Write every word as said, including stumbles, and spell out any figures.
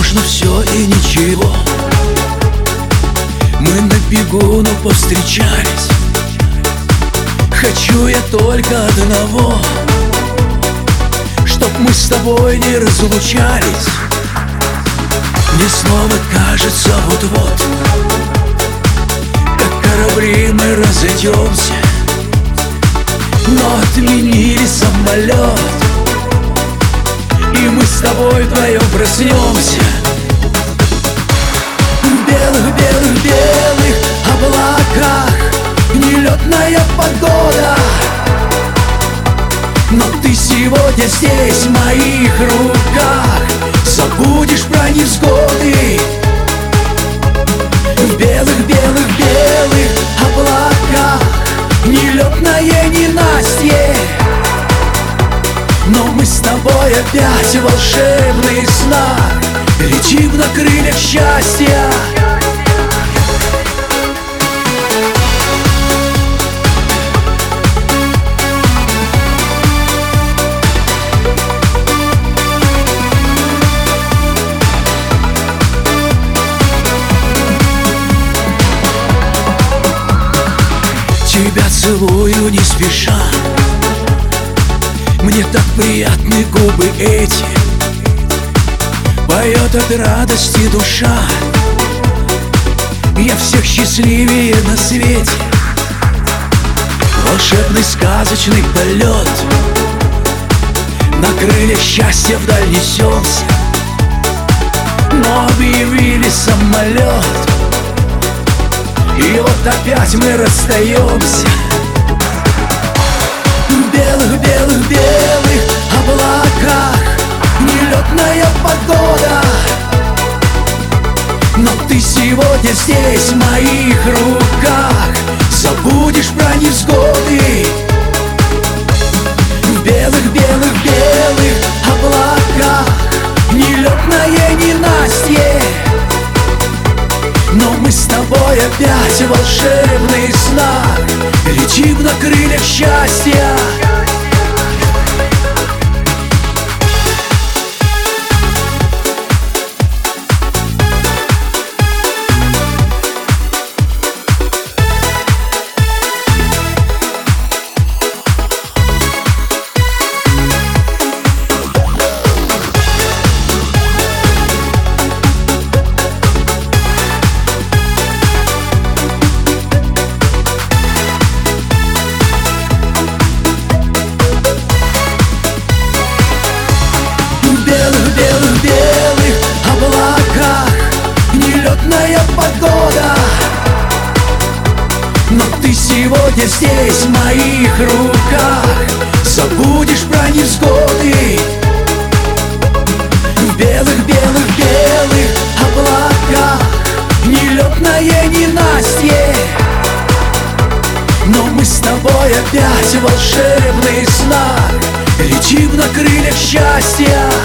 Можно все и ничего. Мы на бегу, но повстречались. Хочу я только одного, чтоб мы с тобой не разлучались. Мне снова кажется вот-вот, как корабли мы разойдемся, но отменили самолет, и мы с тобой вдвоем проснемся. В белых-белых-белых облаках нелетная погода, но ты сегодня здесь, в моих руках. Забудешь про невзгоды. В белых-белых-белых облаках нелетное ненастье, но мы с тобой опять в волшебных снах летим на крыльях счастья. Тебя целую не спеша, мне так приятны губы эти, поет от радости душа. Я всех счастливее на свете. Волшебный сказочный полет, на крыльях счастья вдаль несемся, но объявили самолет, и вот опять мы расстаемся. В белых-белых-белых облаках нелетная погода, но ты сегодня здесь, в моих руках. Забудешь про невзгоды. В белых-белых-белых облаках нелетное ненастье, но мы с тобой опять в волшебных снах летим на крыльях счастья. Белых облаках нелетная погода, но ты сегодня здесь, в моих руках. Забудешь про невзгоды. В белых-белых-белых облаках нелетное ненастье, но мы с тобой опять в волшебных снах летим на крыльях счастья.